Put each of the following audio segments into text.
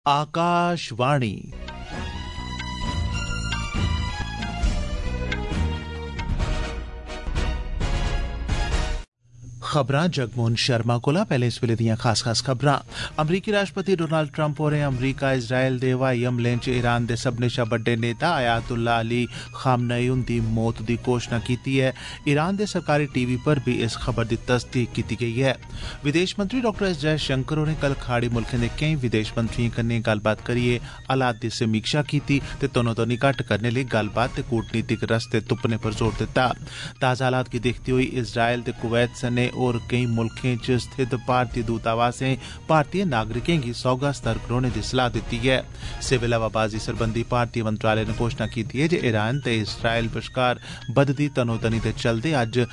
आकाशवाणी। खबरां जगमोहन शर्मा कोला। पैहले इस वेले दियां खास खबरां। अमरीकी राष्ट्रपति डोनाल्ड ट्रंप होरें अमरीका इजराइल दे हवाई हमलें च ईरान दे सब्भनें शा बड्डे नेता अयातुल्ला अली खामनेई हुंदी मौत दी घोषणा कीती ऐ। ईरान दे सरकारी टीवी पर भी इस खबर दी तस्दीक कीती गेई ऐ। विदेश मंत्री डॉ एस जयशंकर होरें कल खाड़ी मुल्खें दे केईं विदेश मंत्रियें कन्नै गल्लबात करियै हालात दी समीक्षा कीती ते तनोतनी घट्ट करने लेई गल्लबात ते कूटनीतिक रस्ते तुप्पने पर जोर दित्ता। ताज़ा हालात गी दिखदे होई इजराइल ते कुवैत सने होर केई मुल्खें च स्थित भारतीय दूतावासें भारतीय नागरिकें गी सौगा सतर्क रौहने दी सलाह दित्ती ऐ। सिविल हवाबाजी सरबंधी भारतीय मंत्रालय ने घोषणा कीती ऐ जे ईरान ते इजराइल बश्कार बधदी तनोतनी दे चलदे अज्ज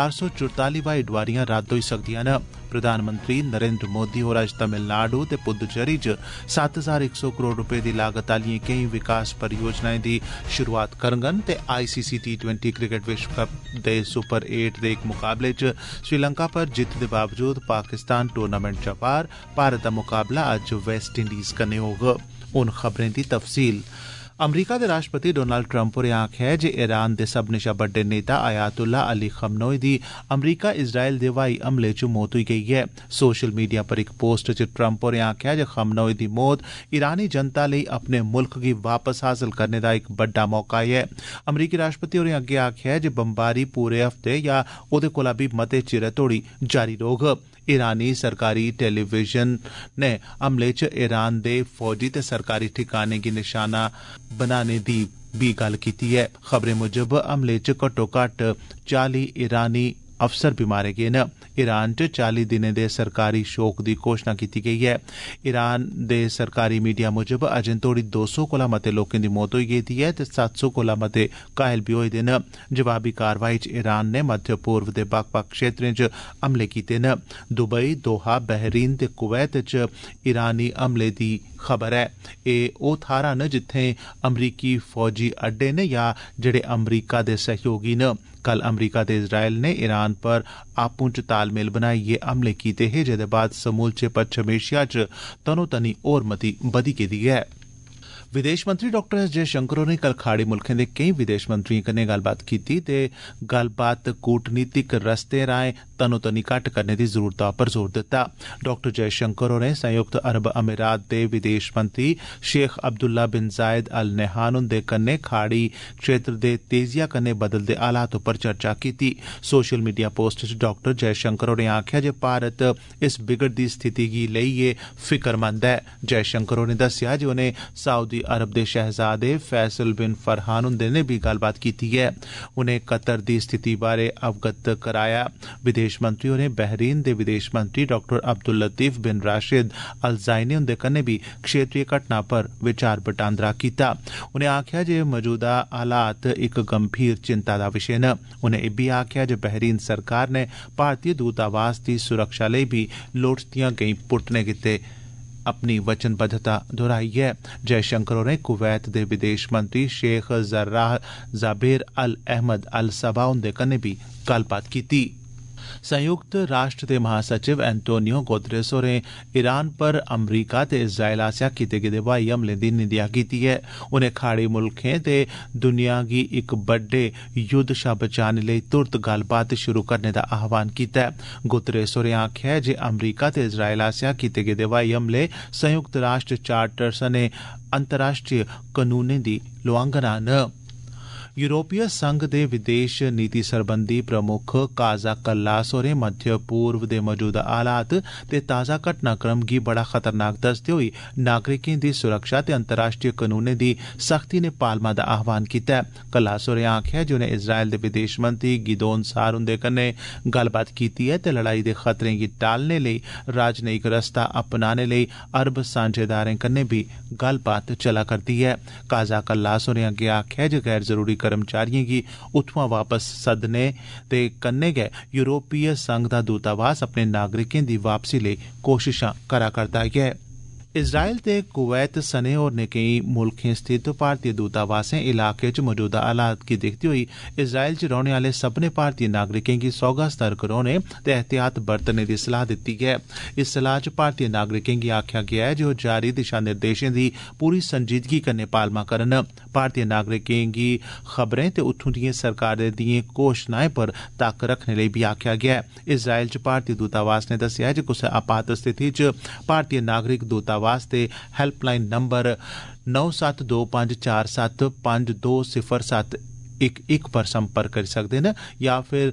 444 हवाई डोआरियां रद्द होई सकदियां न। प्रधानमंत्री नरेंद्र मोदी होर अज्ज तमिलनाडु ते पुद्दुचेरी च 7100 करोड़ रुपए दी लागत आलियें केईं विकास परियोजनाएं दी शुरुआत करङन ते ICC T20 क्रिकेट विश्व कप दे सुपर 8 दे इक मुकाबले च श्रीलंका पर जित्त दे बावजूद पाकिस्तान टूर्नामेंट च पार। भारत दा मुकाबला अज्ज वेस्ट इंडीज कन्नै होग। हुण खबरें दी तफसील। अमरीका दे राष्ट्रपति डोनाल्ड ट्रंप होरें आखेआ ऐ जे ईरान दे सब्भनें शा बड्डे नेता अयातुल्ला अली खमनोई दी अमरीका इजराइल दे हवाई हमले च मौत होई गेई ऐ। सोशल मीडिया पर इक पोस्ट च ट्रंप होरें आखेआ जे खमनोई दी मौत ईरानी जनता लेई अपने मुल्ख गी वापस हासल करने दा इक बड्डा मौका ऐ। अमरीकी राष्ट्रपति होरें अग्गे आखेआ जे बम्बारी पूरे हफ्ते या ओह्दे कोला बी मते चिरै तोड़ी जारी रौह्ग। ईरानी सरकारी टेलीविजन ने हमले च ईरान दे फौजी ते सरकारी ठिकाने गी निशाना बनाने दी भी गल्ल कीती ऐ। खबरें मुजब हमले च घट्टो घट्ट 40 ईरानी अफसर भी मारे गे न। ईरान च 40 दिनें दे सरकारी शोक दी घोषणा कीती गेई ऐ। ईरान दे सरकारी मीडिया मुजब अजें तोड़ी 200 कोला मते लोकें दी मौत होई गेदी ऐ ते 700 कोला मते घायल भी होए दे न। जवाबी कारवाई च ईरान ने मध्य पूर्व दे बक्ख-बक्ख क्षेत्रें च हमले कीते न। दुबई, दोहा, बहरीन ते कुवैत च ईरानी हमले दी खबर ऐ। एह् ओह् थाहरां न जित्थें अमरीकी फौजी अड्डे न या जेह्ड़े अमरीका दे सहयोगी न। कल अमरीका ते इजराइल ने ईरान पर आपूं च तालमेल बनाइयै हमले कीते हे, जेह्दे बाद समूलचे पच्छम एशिया च तनोतनी होर मती बधी गेदी ऐ। विदेश मंत्री डॉ एस जयशंकर होरें कल खाड़ी मुल्खें दे केईं विदेश मंत्रियें कन्नै गल्लबात कीती ते गल्लबात कूटनीतिक रस्ते राएं तनोतनी घट्ट करने दी जरूरता पर जोर दित्ता। डॉ जयशंकर होरें संयुक्त अरब अमीरात दे विदेश मंत्री शेख अब्दुल्ला बिन जायद अल नहान हुंदे कन्नै खाड़ी क्षेत्र दे तेजिया कन्नै बदलदे हालात उप्पर चर्चा कीती। सोशल मीडिया पोस्ट च डॉ जयशंकर होरें आखेआ जे भारत इस बिगड़दी स्थिति गी लेइयै फिक्रमंद ऐ। जयशंकर होरें दस्सेआ जे उनें सऊदी अरब दे शहजादे फैसल बिन फरहान हुंदे ने भी गल्लबात कीती ऐ। उनें कतर दी स्थिति बारै अवगत कराया। विदेश मंत्री होरें बहरीन दे विदेश मंत्री डॉ अब्दुल लतीफ बिन राशिद अल ज़ायनी हुंदे कन्नै भी क्षेत्रीय घटना पर विचार बटांदरा कीता। उनें आखेआ जे मौजूदा हालात इक गंभीर चिंता दा विशे न। उनें इब्बी आखेआ जे बहरीन सरकार ने भारतीय दूतावास दी सुरक्षा लेई भी लोड़चदियां गैंई पुट्टने गित्ते अपनी वचनबद्धता दोहराई ऐ। जयशंकर होरें कुवैत दे विदेश मंत्री Sheikh Jarrah Jaber Al Ahmad Al Sabah हुंदे कन्नै भी गल्लबात कीती। संयुक्त राष्ट्र दे महासचिव एंटोनियो गुतरेस होरें ईरान पर अमरीका ते इजराइल आसेआ कीते गेदे हवाई हमलें दी निंदेआ कीती ऐ। उनें खाड़ी मुल्खें ते दुनिया गी इक बड्डे युद्ध शा बचाने लेई तुरत गल्लबात शुरू करने दा आह्वान कीता ऐ। गुतरेस होरें आखेआ जे अमरीका ते इजराइल आसेआ कीते गेदे हवाई हमले संयुक्त राष्ट्र चार्टर सने अंतर्राष्ट्रीय कनूनें दी लुआंघना न। यूरोपीय संघ दे विदेश नीति सरबंधी प्रमुख काजा कल्लास होरें मध्य पूर्व दे मौजूदा हालात ते ताज़ा घटनाक्रम गी बड़ा खतरनाक दसदे होई नागरिकें दी सुरक्षा ते अंतर्राष्ट्रीय कनूनें दी सख्ती ने पालमा दा आह्वान कीता ऐ। कल्लास होरें आखेआ जे उनें इजराइल दे विदेश मंत्री गिदोन सार हुंदे कन्नै गल्लबात कीती ऐ ते लड़ाई दे खतरें गी टालने लेई राजनयिक रस्ता अपनाने लेई अरब सांझेदारें कन्नै भी गल्लबात चला करदी ऐ। काजा कल्लास होरें अग्गे आखेआ जे गैर जरूरी कर्मचारियों गी उत्थुआं वापस सदने ते कन्नै गै यूरोपीय संघ दा दूतावास अपने नागरिकें दी वापसी लेई कोशिशां करा करदा ऐ। इजराइल ते कुवैत सने होरने केई मुल्खें स्थित भारतीय दूतावासें इलाके च मौजूदा हालात गी दिखदे होई इजराइल च रौहने आले सब्भनें भारतीय नागरिकें गी सौह्गा सतर्क रौहने ते एहतियात बरतने दी सलाह दित्ती ऐ। इस सलाह च भारतीय नागरिकें गी आखेआ गेआ ऐ जे ओह् जारी दिशा निर्देशें दी पूरी संजीदगी कन्नै पालमा करन। भारतीय नागरिकें गी खबरें ते उत्थूं दिएं सरकारें दिएं घोषणाएं पर तक्क रखने लेई बी आखेआ गेआ ऐ। इजराइल च भारतीय दूतावास ने दस्सेआ जे कुसै आपात स्थिति च भारतीय नागरिक दूतावास ते हेल्पलाइन नंबर 972547520711 पर संपर्क करी सकदे न या फिर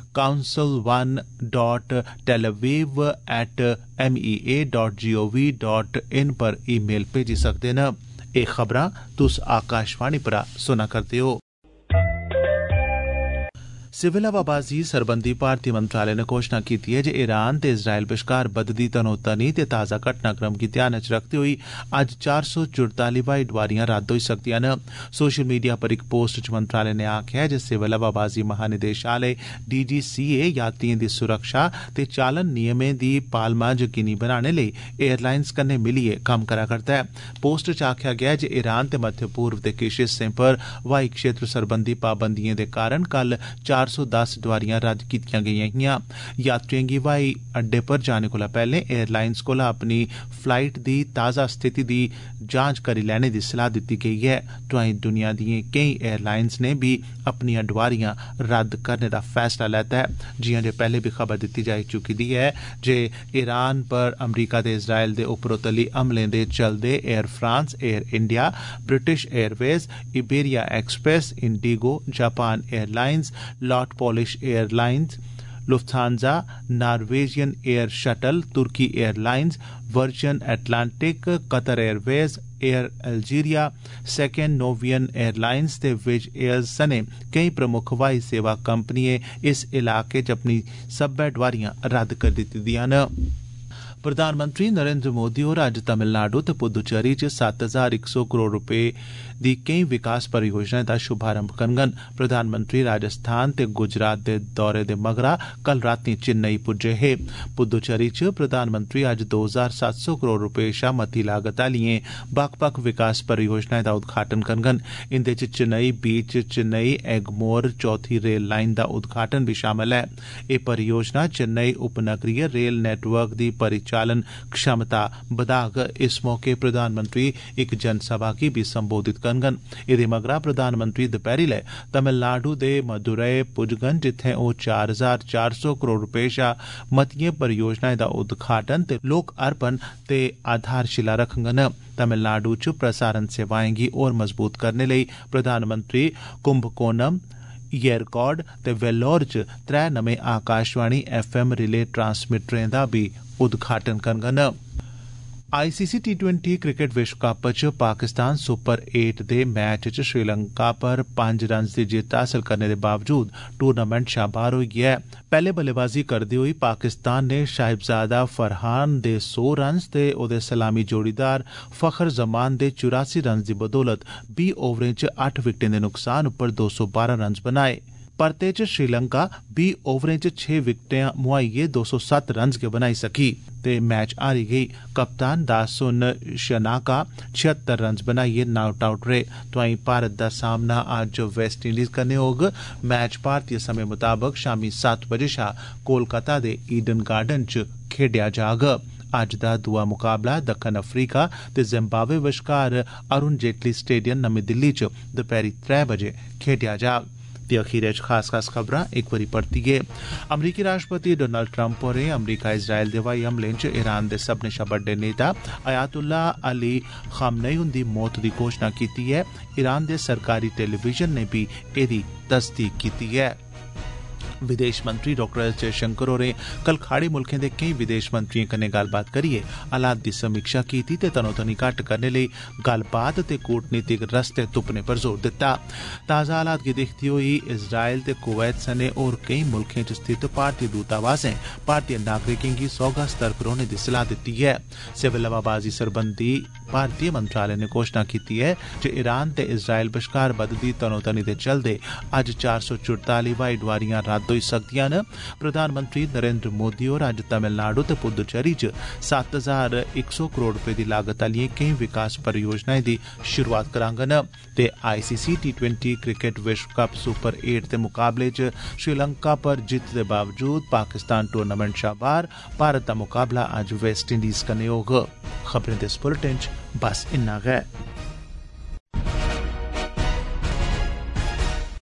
council1.telaviv@mea.gov.in पर ईमेल भेजी सकदे न। एह् खबरां तुस आकाशवाणी परा सुना करदे हो। सिविल हवाबाजी सरबंधी भारतीय मंत्रालय ने घोषणा कीती ऐ जे ईरान ते इजराइल बश्कार बधदी तनोतनी ते ताज़ा घटनाक्रम गी ध्यानै च रखदे होई अज्ज 444 ब्हाई डोआरियां रद्द होई सकदियां न। सोशल मीडिया पर इक पोस्ट च मंत्रालय ने आखेआ जे सिविल हवाबाजी महानिदेशालय DGCA यात्रिएं दी सुरक्षा ते चालन नियमें दी पालमा यकीनी बनाने लेई एयरलाइंस कन्नै मिलियै कम्म करा करदा ऐ। पोस्ट च आखेआ गेआ जे ईरान ते मध्य पूर्व दे किश हिस्सें पर हवाई क्षेत्र सरबंधी पाबंदिएं दे कारण कल 410 डोआरियां रद्द कीतियां गेईयां हियां। यात्रिएं गी हवाई अड्डे पर जाने कोला पैहले एयरलाइंस कोला अपनी फ्लाइट दी ताज़ा स्थिति दी जांच करी लैने दी सलाह दित्ती गेई ऐ। तोआईं दुनिया दिएं केई एयरलाइंस ने बी अपनियां डोआरियां रद्द करने दा फैसला लैता है। जियां जे पैहले भी खबर दित्ती जाई चुकी दी ऐ जे ईरान पर अमरीका ते इजराइल दे उपरोतली हमलें दे चलदे Air France, Air India, British Airways, Iberia Express, IndiGo, Japan Airlines, LOT Polish Airlines, Lufthansa, Norwegian Air Shuttle, तुर्की Airlines, Virgin Atlantic, Qatar Airways, Air Algeria, Scandinavian Airlines ते विज एयर सने केई प्रमुख हवाई सेवा कंपनियें इस इलाके च अपनी सब्बै डोआरियां रद्द करी दित्ती दियां न। प्रधानमंत्री नरेंद्र मोदी होर अज्ज तमिलनाडु ते पुदुचेरी च 7100 करोड़ रपे दी केई विकास परियोजनाएं दा शुभारंभ करङन। प्रधानमंत्री राजस्थान ते गुजरात दे दौरे दे मगरा कल रातीं चेन्नई पुज्जे हे। पुदुचेरी च प्रधानमंत्री अज्ज 2700 करोड़ रपे शा मती लागत आलियें बक्ख-बक्ख विकास परियोजनाएं दा उद्घाटन करङन। इंदे च चेन्नई बीच, चेन्नई एगमोर चौथी रेल लाइन दा उद्घाटन भी शामल ऐ। एह् परियोजना चेन्नई उपनगरीय रेल नेटवर्क दी परिचालन क्षमता बधाग। इस मौके प्रधानमंत्री इक जनसभा गी बी संबोधित करङन। एह्दे मगरा प्रधानमंत्री दपैह्रीले तमिलनाडु दे मदुरई पुजङन जित्थें ओह् 4400 करोड़ रपे शा मतियें परियोजनाएं दा उद्घाटन ते लोक अर्पण ते आधारशिला रखङन। तमिलनाडु च प्रसारण सेवाएं गी होर मजबूत करने लेई प्रधानमंत्री कुंभकोणम, येरकॉड ते वेल्लोर च 3 नमें आकाशवाणी FM रिले ट्रांसमीटरें दा बी उद्घाटन करङन। ICC T20 क्रिकेट विश्व कप च पाकिस्तान सुपर 8 दे मैच च श्रीलंका पर 5 रन्स दी जित्त हासल करने दे बावजूद टूर्नामेंट शा बाहर होई गेआ ऐ। पैहले बल्लेबाजी करदे होई पाकिस्तान ने साहिबजादा फरहान दे 100 रन्स ते ओहदे सलामी जोड़ीदार फखर जमान दे 84 रन्स दी बदौलत 20 ओवरें च 8 विकेटें दे नुकसान उप्पर 212 रन्स बनाए। परते च श्रीलंका 20 ओवरें च 6 विकेटां मुहाइयै 207 रन्स गै बनाई सकी ते मैच हारी गेई। कप्तान दासुन शनाका 76 रन्स बनाइयै नॉट आउट रेह्। तोआईं भारत दा सामना अज्ज वेस्टइंडीज कन्नै होग। मैच भारतीय समें मुताबक शामी 7 बजे शा कोलकाता दे ईडन गार्डन च खेडेआ जाग। अज्ज दा दूआ मुकाबला दक्खन अफ्रीका ते जिम्बाब्वे बश्कार अरुण जेटली स्टेडियम नमीं दिल्ली च दपैह्री 3 बजे खेडेआ जाग। ते अखीरै च खास खबरां इक बारी परतियै। अमरीकी राष्ट्रपति डोनाल्ड ट्रंप होरें अमरीका इजराइल दे हवाई हमलें च ईरान दे सब्भनें शा बड्डे नेता अयातुल्ला अली खामनेई हुंदी मौत दी घोषणा कीती ऐ। ईरान दे सरकारी टेलीविजन ने भी एह्दी तस्दीक कीती ऐ। विदेश मंत्री डॉक्टर एस जयशंकर होरें कल खाड़ी मुल्खें दे केई विदेश मंत्रियें कन्नै गल्लबात करियै हालात दी समीक्षा कीती ते तनोतनी घट्ट करने लेई गल्लबात ते कूटनीतिक रस्ते तुप्पने पर जोर दित्ता। ताज़ा हालात गी दिखदे होई इजराइल ते कुवैत सने होर केई मुल्खें च स्थित भारतीय दूतावासें भारतीय नागरिकें गी सौह्गा सतर्क रौह्ने दी सलाह दित्ती ऐ। सिविल हवाबाजी सरबंधी भारतीय मंत्रालय ने घोषणा कीती ऐ जे ईरान ते इजराइल बश्कार बधदी तनोतनी दे चलदे अज्ज 444 हवाई डोआरियां रद्द साबत होई सकदियां न। प्रधानमंत्री नरेंद्र मोदी होर अज्ज तमिलनाडु ते पुदुचेरी च 7,100 करोड़ रपे दी लागत आलियें केईं विकास परियोजनाएं दी शुरुआत करांगन ते ICC T20 क्रिकेट विश्व कप सुपर 8 दे मुकाबले च श्रीलंका पर जित्त दे बावजूद पाकिस्तान टूर्नामेंट शा बाहर। भारत दा मुकाबला अज्ज वेस्ट इंडीज कन्नै होग। खबरें दे इस बुलेटिन च बस इन्ना गै।